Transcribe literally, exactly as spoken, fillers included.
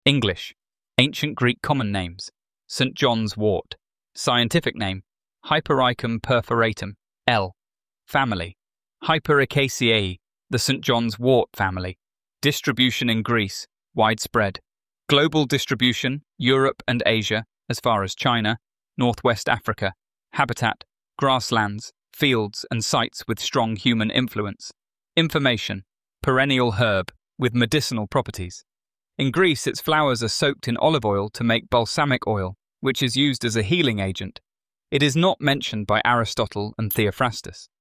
English. Ancient Greek common names. Saint John's wort. Scientific name. Hypericum perforatum. L. Family. Hyperacaceae, the Saint John's wort family. Distribution in Greece. Widespread. Global distribution, Europe and Asia, as far as China, Northwest Africa. Habitat, grasslands, fields and sites with strong human influence. Information, perennial herb with medicinal properties. In Greece, its flowers are soaked in olive oil to make balsamic oil, which is used as a healing agent. It is not mentioned by Aristotle and Theophrastus.